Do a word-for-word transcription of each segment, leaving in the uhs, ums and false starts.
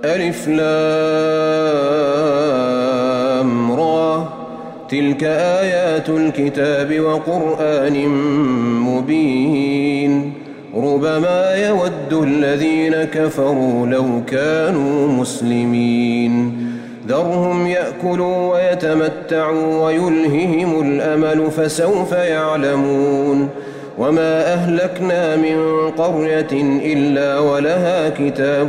ألف لام را تلك آيات الكتاب وقرآن مبين ربما يود الذين كفروا لو كانوا مسلمين ذرهم يأكلوا ويتمتعوا ويلههم الأمل فسوف يعلمون وما أهلكنا من قرية إلا ولها كتاب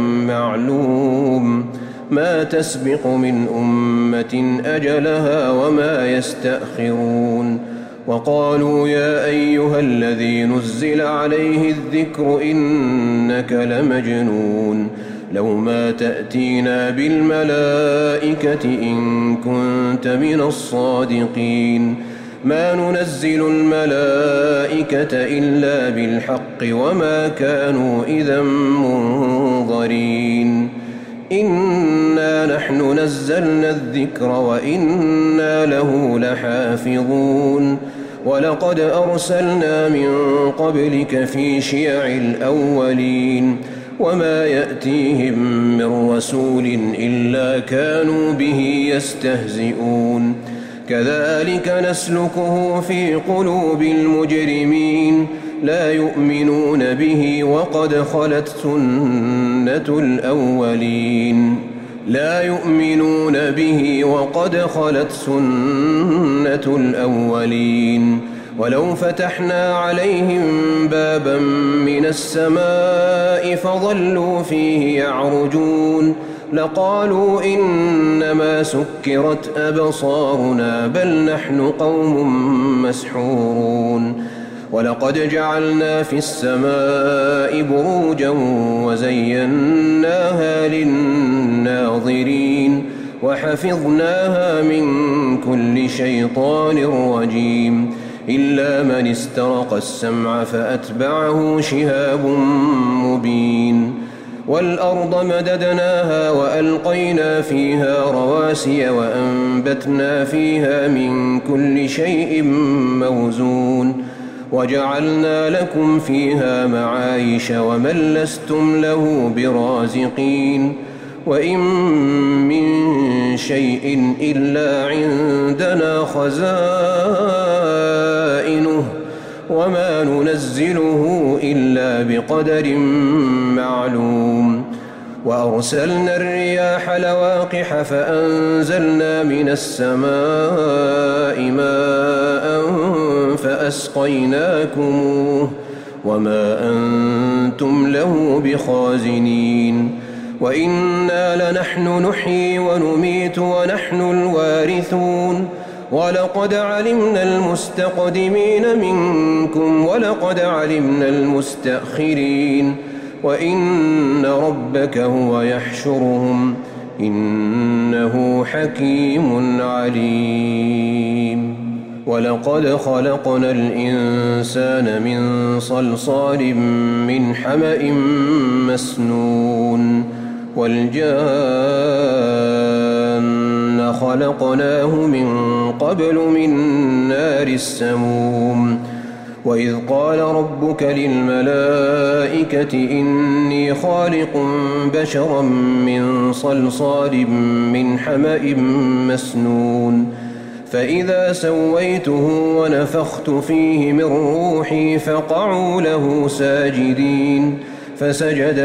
معلوم ما تسبق من أمة أجلها وما يستأخرون وقالوا يا أيها الذي نزل عليه الذكر إنك لمجنون لو ما تأتينا بالملائكة إن كنت من الصادقين ما ننزل الملائكة إلا بالحق وما كانوا إذا منظرين إنا نحن نزلنا الذكر وإنا له لحافظون ولقد أرسلنا من قبلك في شيع الأولين وما يأتيهم من رسول إلا كانوا به يستهزئون كذلك نسلكه في قلوب المجرمين لا يؤمنون به وقد خلت سنة الأولين لا يؤمنون به وقد خلت سنة الأولين ولو فتحنا عليهم بابا من السماء فظلوا فيه يعرجون لقالوا إنما سكرت أبصارنا بل نحن قوم مسحورون ولقد جعلنا في السماء بروجا وزيناها للناظرين وحفظناها من كل شيطان رجيم إلا من استرق السمع فأتبعه شهاب مبين والأرض مددناها وألقينا فيها رواسي وأنبتنا فيها من كل شيء موزون وجعلنا لكم فيها معايش ومن لستم له برازقين وإن من شيء إلا عندنا خزائنه وما ننزله إلا بقدر معلوم وأرسلنا الرياح لواقح فأنزلنا من السماء ماء فأسقيناكموه وما أنتم له بخازنين وإنا لنحن نحيي ونميت ونحن الوارثون ولقد علمنا المستقدمين منكم ولقد علمنا المستأخرين وإن ربك هو يحشرهم إنه حكيم عليم ولقد خلقنا الإنسان من صلصال من حمأ مسنون والجان خلقناه من قبل من نار السموم وإذ قال ربك للملائكة إني خالق بشرا من صلصال من حمأ مسنون فإذا سويته ونفخت فيه من روحي فقعوا له ساجدين فسجد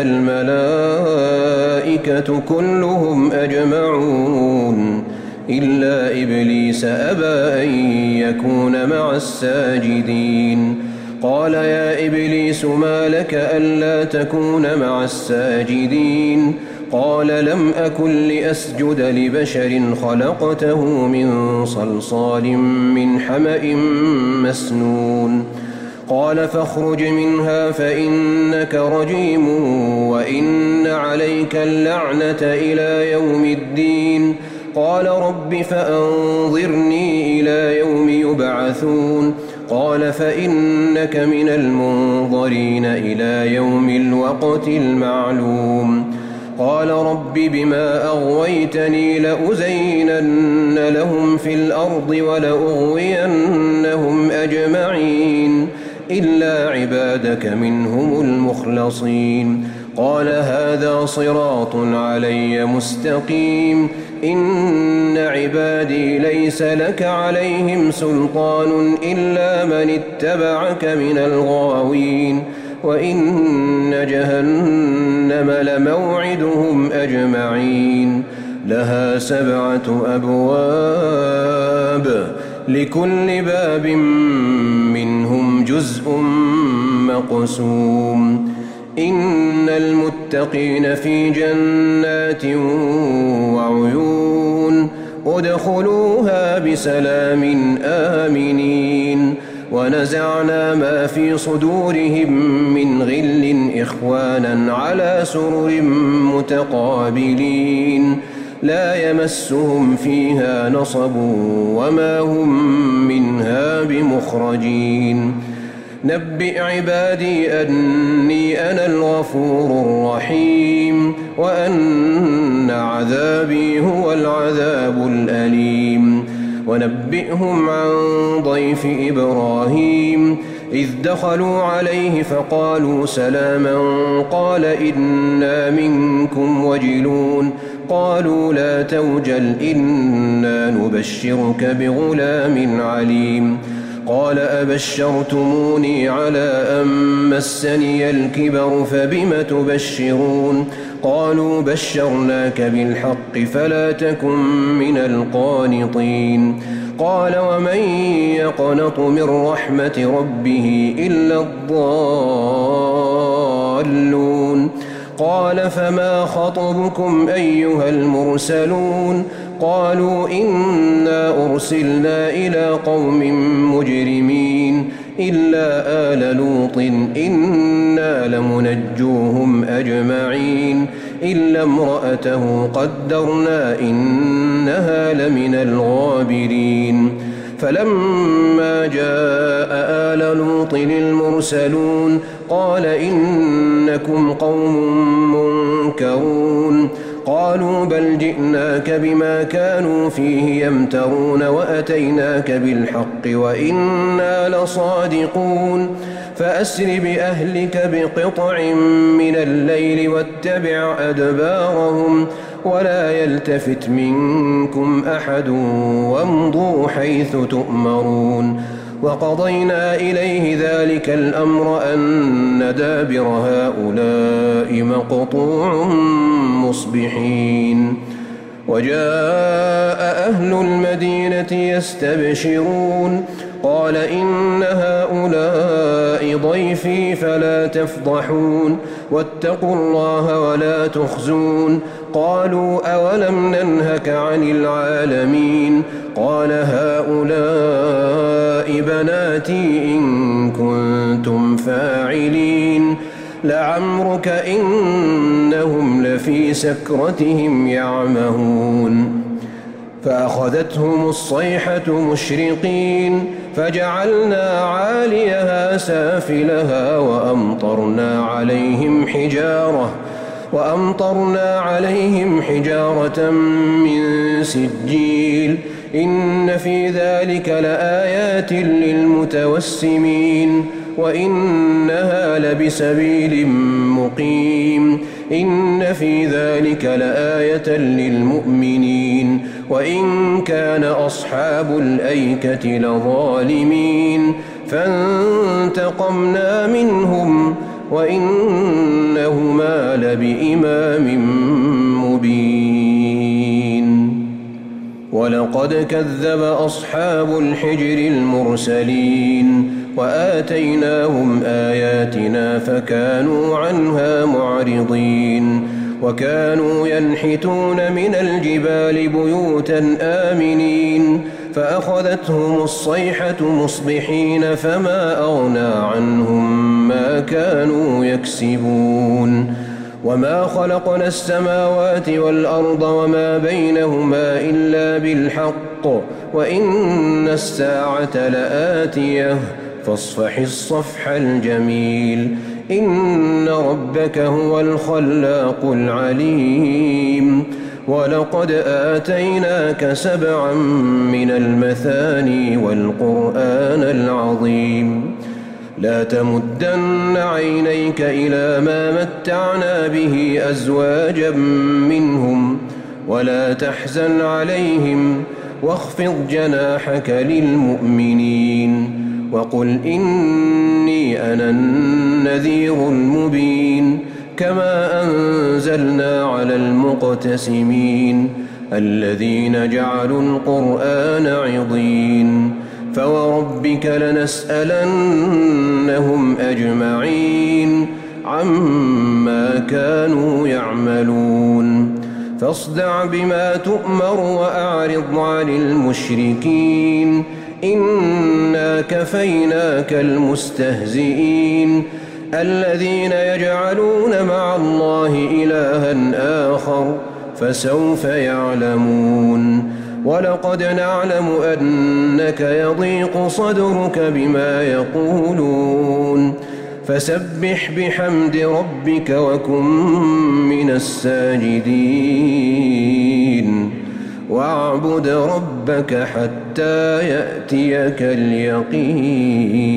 الملائكة كلهم أجمعون إلا إبليس أبى أن يكون مع الساجدين قال يا إبليس ما لك ألا تكون مع الساجدين قال لم أكن لأسجد لبشر خلقته من صلصال من حمأ مسنون قال فاخرج منها فإنك رجيم وإن عليك اللعنة إلى يوم الدين قال رب فأنظرني إلى يوم يبعثون قال فإنك من المنظرين إلى يوم الوقت المعلوم قال رب بما أغويتني لأزينن لهم في الأرض ولأغوينهم أجمعين إلا عبادك منهم المخلصين قال هذا صراط علي مستقيم إن عبادي ليس لك عليهم سلطان إلا من اتبعك من الغاوين وإن جهنم لموعدهم أجمعين لها سبعة أبواب لكل باب منهم جزء مقسوم إن المتقين في جنات وعيون ادخلوها بسلام آمنين ونزعنا ما في صدورهم من غل إخوانا على سرر متقابلين لا يمسهم فيها نصب وما هم منها بمخرجين نبئ عبادي أني أنا الغفور الرحيم وأن عذابي هو العذاب الأليم ونبئهم عن ضيف إبراهيم إذ دخلوا عليه فقالوا سلاما قال إنا منكم وجلون قالوا لا توجل إنا نبشرك بغلام عليم قال أبشرتموني على أن مسني الكبر فبم تبشرون قالوا بشرناك بالحق فلا تكن من القانطين قال ومن يقنط من رحمة ربه إلا الضالون قال فما خطبكم أيها المرسلون قالوا إنا أرسلنا إلى قوم مجرمين إلا آل لوط إنا لمنجوهم أجمعين إلا امرأته قدرنا إنها لمن الغابرين فلما جاء آل لوط المرسلون قال إنكم قوم منكرون قالوا بل جئناك بما كانوا فيه يمترون وأتيناك بالحق وإنا لصادقون فأسر بأهلك بقطع من الليل واتبع أدبارهم ولا يلتفت منكم أحد وامضوا حيث تؤمرون وقضينا إليه ذلك الأمر أن دابر هؤلاء مقطوع مصبحين وجاء أهل المدينة يستبشرون قال إن هؤلاء ضيفي فلا تفضحون واتقوا الله ولا تخزون قالوا أولم ننهك عن العالمين قال هؤلاء بناتي إن كنتم فاعلين لعمرك إنهم لفي سكرتهم يعمهون فأخذتهم الصيحة مشرقين فجعلنا عاليها سافلها وأمطرنا عليهم حجارة وأمطرنا عليهم حجارة من سجيل إن في ذلك لآيات للمتوسمين وإنها لبسبيل مقيم إن في ذلك لآية للمؤمنين وإن كان أصحاب الأيكة لظالمين فانتقمنا منهم وإنهما لبإمام مبين ولقد كذب أصحاب الحجر المرسلين وآتيناهم آياتنا فكانوا عنها معرضين وكانوا ينحتون من الجبال بيوتا آمنين فأخذتهم الصيحة مصبحين فما أغنى عنهم ما كانوا يكسبون وما خلقنا السماوات والأرض وما بينهما إلا بالحق وإن الساعة لآتية فاصفح الصفح الجميل إن ربك هو الخلاق العليم ولقد آتيناك سبعا من المثاني والقرآن العظيم لا تمدن عينيك إلى ما متعنا به أزواجا منهم ولا تحزن عليهم واخفض جناحك للمؤمنين وقل إني أنا النذير المبين كما أنزلنا على المقتسمين الذين جعلوا القرآن عضين فوربك لنسألنهم أجمعين عما كانوا يعملون فاصدع بما تؤمر وأعرض عن المشركين إنا كفيناك المستهزئين الذين يجعلون مع الله إلها آخر فسوف يعلمون ولقد نعلم أنك يضيق صدرك بما يقولون فسبح بحمد ربك وكن من الساجدين واعبد ربك حتى يأتيك اليقين.